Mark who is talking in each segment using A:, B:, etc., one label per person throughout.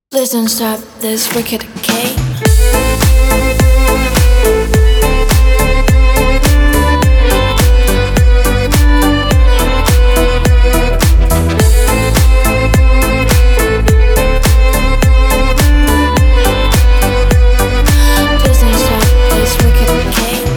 A: Please don't stop this wicked game. Please don't stop this wicked game.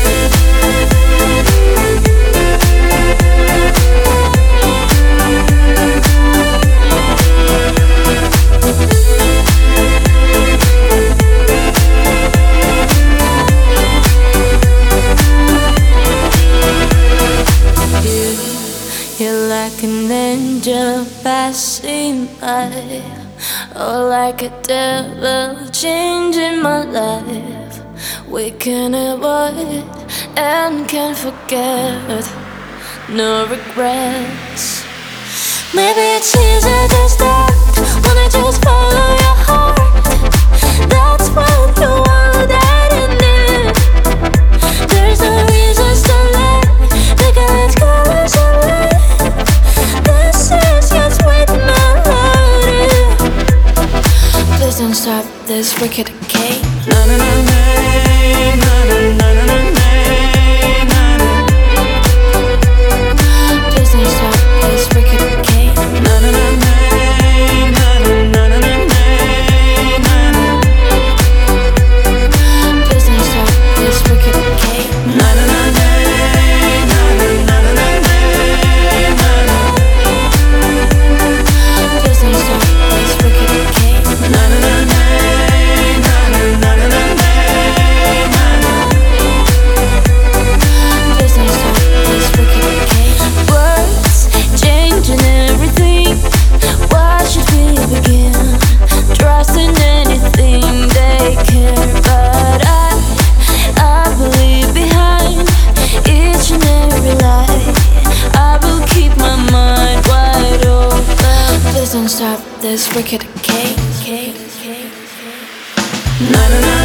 A: You're like an angel passing by, or like a devil changing my life. We can avoid and can't forget, no regrets. Maybe it's easier to start when I just follow your heart. That's what you wanted in it. There's no reason to let the colors colors of life. This is your sweet melody. Please don't stop this wicked game. Na na na na na na na na na. Please don't stop this wicked game. Na na na na na na na na na. Please don't stop this wicked game. Na na na na na na na na na. Please don't stop this wicked game. Na na na na na na na na na. Please don't stop this wicked game. Words changing everything. Why should we begin trusting anything they care? But I believe behind each and every lie. I will keep my mind wide open. Please don't stop this wicked game. Na na na.